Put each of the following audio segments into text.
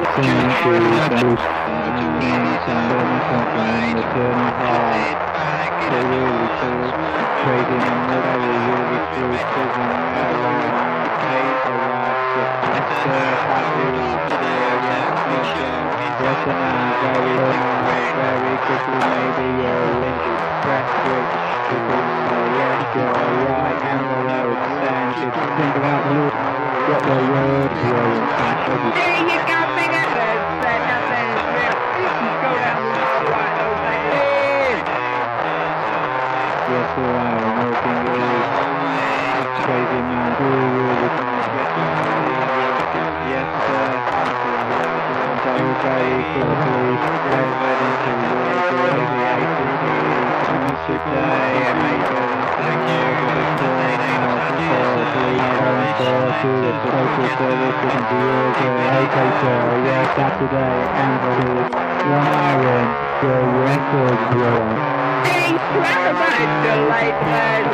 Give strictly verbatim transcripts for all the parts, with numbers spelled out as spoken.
singing to the boost and things and learning something and returning home. So really cool. Trading and whatever really cool. Prison around. Paper rocks. After happy. Recognize very very quickly maybe your windy press switch. So yes, you're right. And the road stands. Think about look. What the words were in fact. There you go, big evidence that nothing is real. You can go down the hall wide open. Yes, sir, I am working really crazy man. Do really yes, sir. So very quickly, everybody to work really today. I made it into the to the social service and the years okay sir, yes, Saturday and the one iron, the record blower. Thanks to everybody, delightful.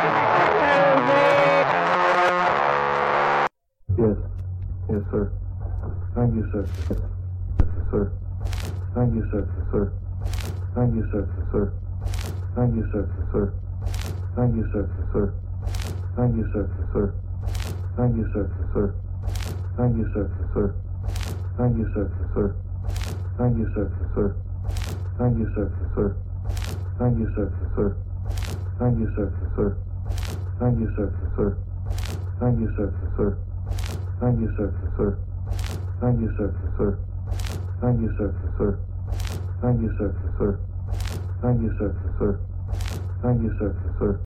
Yes, yes sir. Thank you sir. Sir. Thank you sir, sir. Thank you sir, sir. Thank you sir, sir. Thank you sir, sir. Thank you sir, sir. Thank you, sir, sir. Thank you, sir, sir. Thank you, sir, sir. Thank you, sir, sir. Thank you, sir, sir. Thank you, sir, sir. Thank you, sir, sir. Thank you, sir, sir. Thank you, sir, sir. Thank you, sir, sir. Thank you, sir, sir. Thank you, sir, sir. Thank you, sir, sir. Thank you, sir, sir. Thank you, sir, sir.